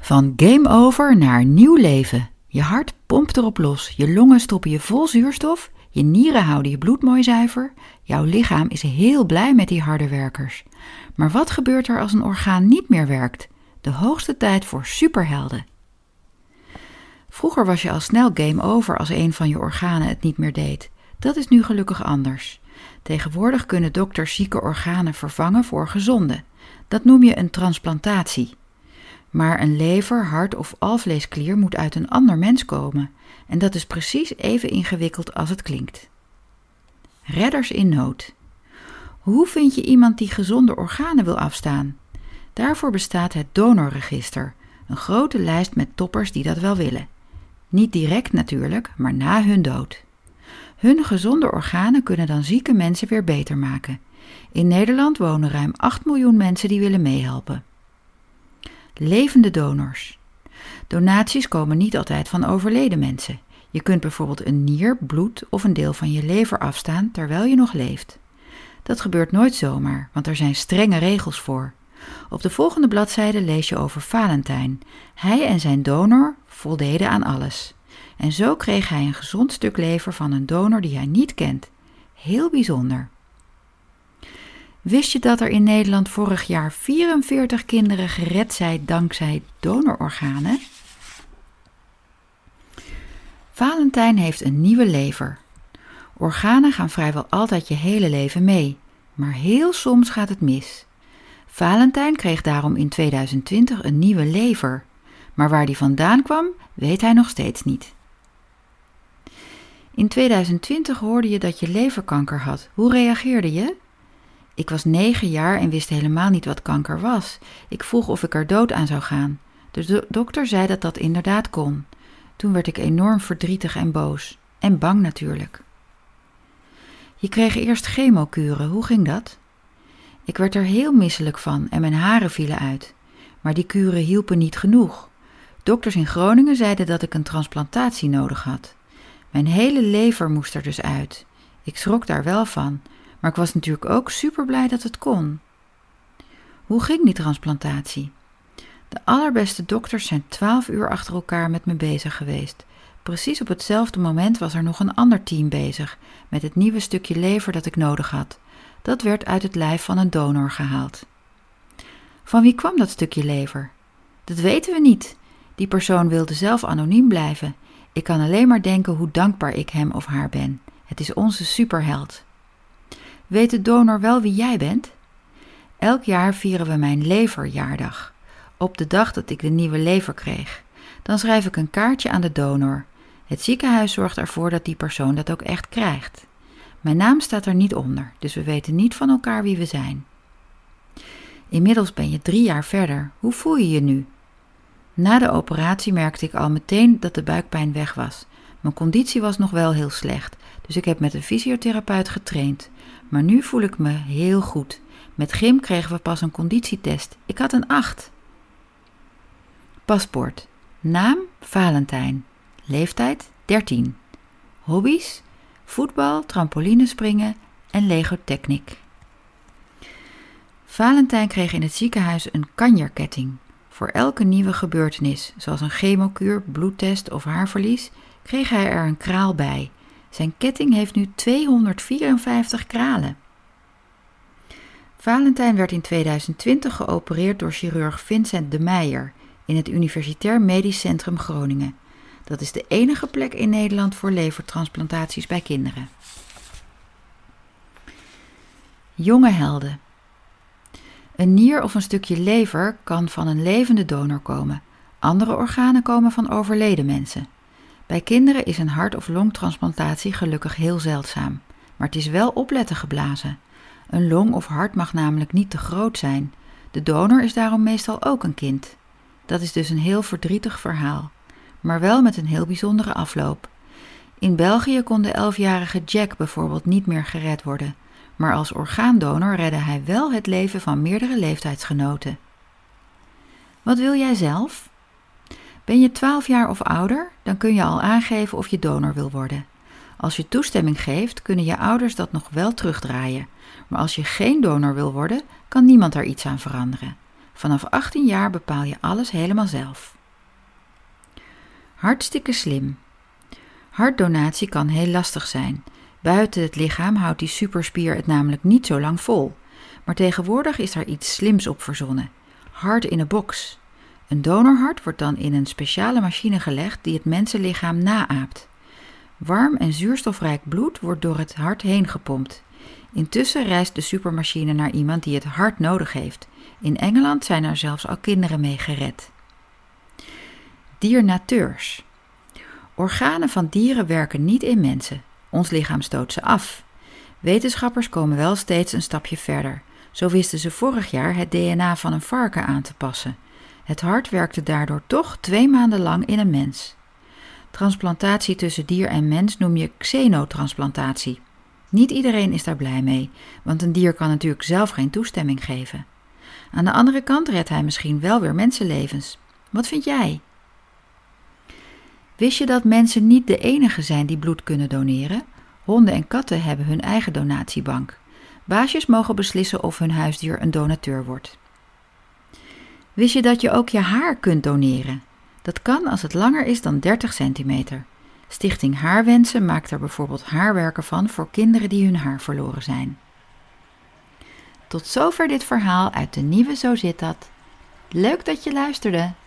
Van game over naar nieuw leven. Je hart pompt erop los, je longen stoppen je vol zuurstof, je nieren houden je bloed mooi zuiver. Jouw lichaam is heel blij met die harde werkers. Maar wat gebeurt er als een orgaan niet meer werkt? De hoogste tijd voor superhelden. Vroeger was je al snel game over als een van je organen het niet meer deed. Dat is nu gelukkig anders. Tegenwoordig kunnen dokters zieke organen vervangen voor gezonde. Dat noem je een transplantatie. Maar een lever, hart of alvleesklier moet uit een ander mens komen. En dat is precies even ingewikkeld als het klinkt. Redders in nood. Hoe vind je iemand die gezonde organen wil afstaan? Daarvoor bestaat het donorregister, een grote lijst met toppers die dat wel willen. Niet direct natuurlijk, maar na hun dood. Hun gezonde organen kunnen dan zieke mensen weer beter maken. In Nederland wonen ruim 8 miljoen mensen die willen meehelpen. Levende donors. Donaties komen niet altijd van overleden mensen. Je kunt bijvoorbeeld een nier, bloed of een deel van je lever afstaan terwijl je nog leeft. Dat gebeurt nooit zomaar, want er zijn strenge regels voor. Op de volgende bladzijde lees je over Valentijn. Hij en zijn donor voldeden aan alles. En zo kreeg hij een gezond stuk lever van een donor die hij niet kent. Heel bijzonder. Wist je dat er in Nederland vorig jaar 44 kinderen gered zijn dankzij donororganen? Valentijn heeft een nieuwe lever. Organen gaan vrijwel altijd je hele leven mee, maar heel soms gaat het mis. Valentijn kreeg daarom in 2020 een nieuwe lever, maar waar die vandaan kwam, weet hij nog steeds niet. In 2020 hoorde je dat je leverkanker had. Hoe reageerde je? Ik was 9 jaar en wist helemaal niet wat kanker was. Ik vroeg of ik er dood aan zou gaan. De dokter zei dat dat inderdaad kon. Toen werd ik enorm verdrietig en boos. En bang natuurlijk. Je kreeg eerst chemokuren. Hoe ging dat? Ik werd er heel misselijk van en mijn haren vielen uit. Maar die kuren hielpen niet genoeg. Dokters in Groningen zeiden dat ik een transplantatie nodig had. Mijn hele lever moest er dus uit. Ik schrok daar wel van, maar ik was natuurlijk ook super blij dat het kon. Hoe ging die transplantatie? De allerbeste dokters zijn 12 uur achter elkaar met me bezig geweest. Precies op hetzelfde moment was er nog een ander team bezig met het nieuwe stukje lever dat ik nodig had. Dat werd uit het lijf van een donor gehaald. Van wie kwam dat stukje lever? Dat weten we niet. Die persoon wilde zelf anoniem blijven. Ik kan alleen maar denken hoe dankbaar ik hem of haar ben. Het is onze superheld. Weet de donor wel wie jij bent? Elk jaar vieren we mijn leverjaardag. Op de dag dat ik de nieuwe lever kreeg. Dan schrijf ik een kaartje aan de donor. Het ziekenhuis zorgt ervoor dat die persoon dat ook echt krijgt. Mijn naam staat er niet onder, dus we weten niet van elkaar wie we zijn. Inmiddels ben je 3 jaar verder. Hoe voel je je nu? Na de operatie merkte ik al meteen dat de buikpijn weg was. Mijn conditie was nog wel heel slecht, dus ik heb met een fysiotherapeut getraind. Maar nu voel ik me heel goed. Met gym kregen we pas een conditietest. Ik had een 8. Paspoort. Naam Valentijn. Leeftijd 13. Hobby's? Voetbal, trampolinespringen en Lego Technic. Valentijn kreeg in het ziekenhuis een kanjerketting. Voor elke nieuwe gebeurtenis, zoals een chemokuur, bloedtest of haarverlies, kreeg hij er een kraal bij. Zijn ketting heeft nu 254 kralen. Valentijn werd in 2020 geopereerd door chirurg Vincent de Meijer in het Universitair Medisch Centrum Groningen. Dat is de enige plek in Nederland voor levertransplantaties bij kinderen. Jonge helden. Een nier of een stukje lever kan van een levende donor komen. Andere organen komen van overleden mensen. Bij kinderen is een hart- of longtransplantatie gelukkig heel zeldzaam. Maar het is wel opletten geblazen. Een long of hart mag namelijk niet te groot zijn. De donor is daarom meestal ook een kind. Dat is dus een heel verdrietig verhaal. Maar wel met een heel bijzondere afloop. In België kon de 11-jarige Jack bijvoorbeeld niet meer gered worden. Maar als orgaandonor redde hij wel het leven van meerdere leeftijdsgenoten. Wat wil jij zelf? Ben je 12 jaar of ouder, dan kun je al aangeven of je donor wil worden. Als je toestemming geeft, kunnen je ouders dat nog wel terugdraaien. Maar als je geen donor wil worden, kan niemand daar iets aan veranderen. Vanaf 18 jaar bepaal je alles helemaal zelf. Hartstikke slim. Hartdonatie kan heel lastig zijn. Buiten het lichaam houdt die superspier het namelijk niet zo lang vol. Maar tegenwoordig is er iets slims op verzonnen. Hart in a box. Een donorhart wordt dan in een speciale machine gelegd die het mensenlichaam naaapt. Warm en zuurstofrijk bloed wordt door het hart heen gepompt. Intussen reist de supermachine naar iemand die het hard nodig heeft. In Engeland zijn er zelfs al kinderen mee gered. Diernateurs. Organen van dieren werken niet in mensen. Ons lichaam stoot ze af. Wetenschappers komen wel steeds een stapje verder. Zo wisten ze vorig jaar het DNA van een varken aan te passen. Het hart werkte daardoor toch 2 maanden lang in een mens. Transplantatie tussen dier en mens noem je xenotransplantatie. Niet iedereen is daar blij mee, want een dier kan natuurlijk zelf geen toestemming geven. Aan de andere kant redt hij misschien wel weer mensenlevens. Wat vind jij? Wist je dat mensen niet de enige zijn die bloed kunnen doneren? Honden en katten hebben hun eigen donatiebank. Baasjes mogen beslissen of hun huisdier een donateur wordt. Wist je dat je ook je haar kunt doneren? Dat kan als het langer is dan 30 centimeter. Stichting Haarwensen maakt er bijvoorbeeld haarwerken van voor kinderen die hun haar verloren zijn. Tot zover dit verhaal uit de nieuwe Zo zit dat. Leuk dat je luisterde!